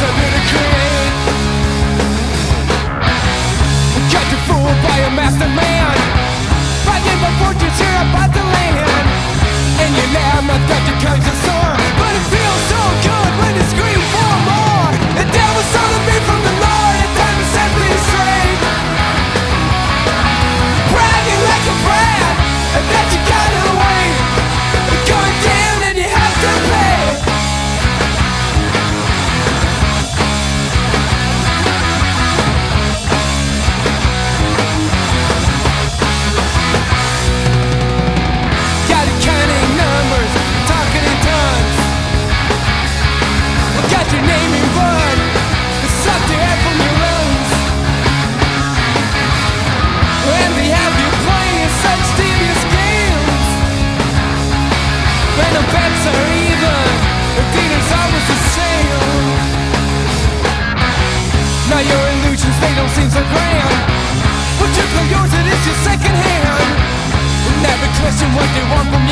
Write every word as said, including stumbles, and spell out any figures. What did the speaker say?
a bit of create. Got you fooled by a master man, bragging my fortunes here about the land. And you lamb, I thought you comes a sore, but it feels so good when you scream for more. The devil stole me from the Lord, and time to set me straight. Bragging like a brat, and that you got away. Going down and you have to pay. Got it counting numbers, talking in tongues. Got your name in blood, it sucked the air from your lungs. And they have you playing such devious games. When the bets are even, the dealer's always the same. Now your illusions, they don't seem so grand. But you call yours, it is your second hand. Never question what they want from